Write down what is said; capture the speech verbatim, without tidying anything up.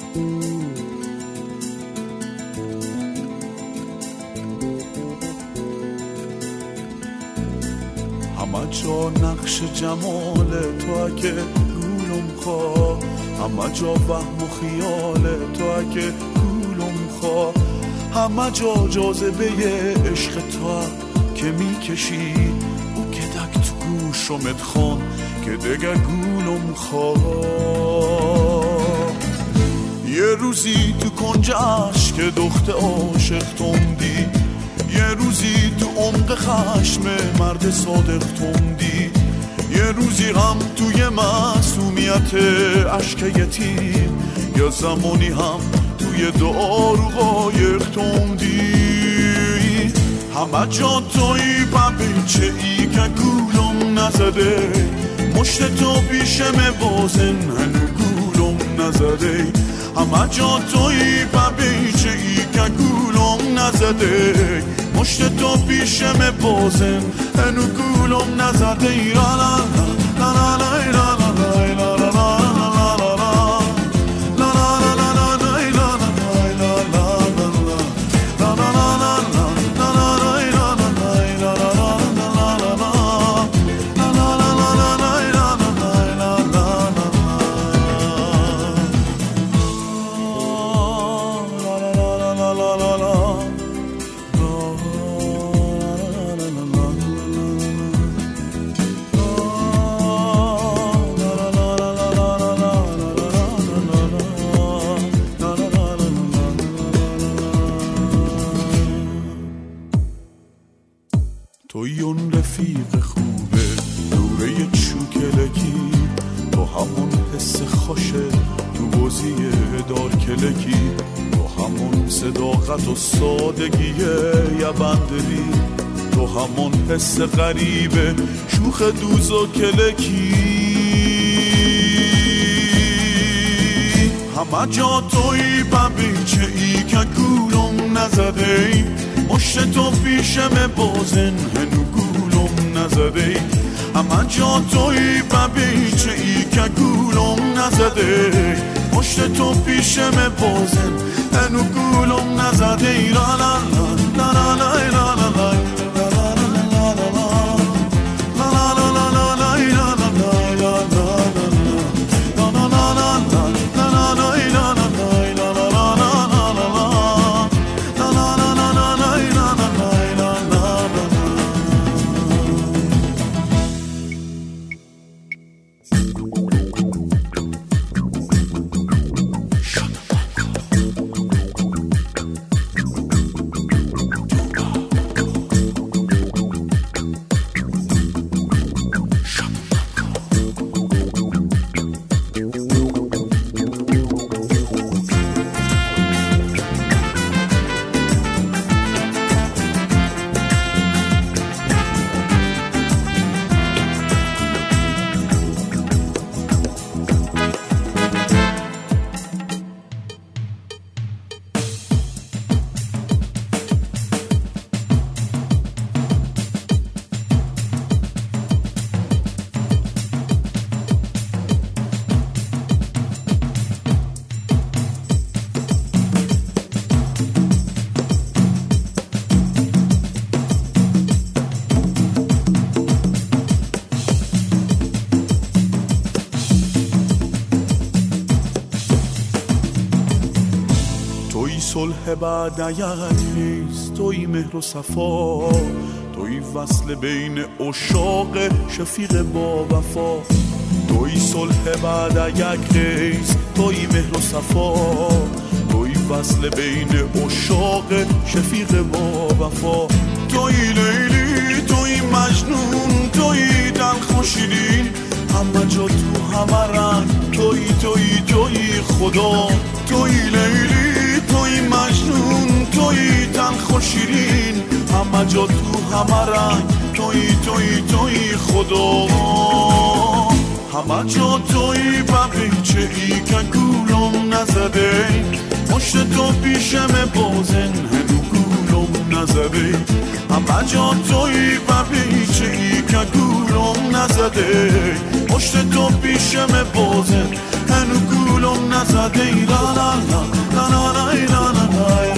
همه جا نقش جمال تو اگه گولم خواه، همه جا وهم و خیال تو اگه گولم خواه، همه جا جاذبه عشق تو که میکشی او که دک تو گوشمت خون که دگه گولم خواه. یه روزی تو کنج عشق دخت عاشق توندی، یه روزی تو عمق خشم مرد صادق توندی، یه روزی هم توی معصومیت عشق یتیم، یا زمانی هم توی دعا رو قایق توندی. همه جا توی ببیچه ای که گولم نزده، مشت تو پیشم بازن هنو گولم نزده. همه جا توی ببیچه ای که گولم نزده، مشت تو پیشم بازن هنو گولم نزده. لا لا لا لا لا لا لا لا لا توی اون رفیق خوبه دوره چوکلکی، تو همون حس خوشه تو بازی دار کلکی، تو همون صداقت و سادگی یا بندری، تو همون حس غریبه شوخ دوز و کلکی. همه جا توی ببیچه ای که گولم نزده، مشت تو پیشم بازن هنو گولم نزده. همه جا توی ببیچه ای که گولم نزده، مشت تو پیشم بازن هنو گولم نزده. لا لا لا لا لا لا لا لا صلح بعد یک نیست، توی مهر و صفا، توی وصل بین عشاق شفیق با وفا. توی صلح بعد یک نیست، توی مهر و صفا، توی وصل بین عشاق شفیق با وفا. توی لیلی، توی مجنون، توی دلخوشیدین، همه جا تو همه رنگ، توی توی توی خدا. توی لیلی، توی مجنون، توی تلخ و شیرین، همه جا تو همه رنگ، توی توی توی خدا. همه جا توی ببیچه ای که گولم نزده، مشت تو پیشم بازن هنو گولم نزده. همه جا توی ببیچه ای که گولم نزده، مشت تو پیشم بازن هنو گولم نزده ای لا لا لا لا لا لا لا لا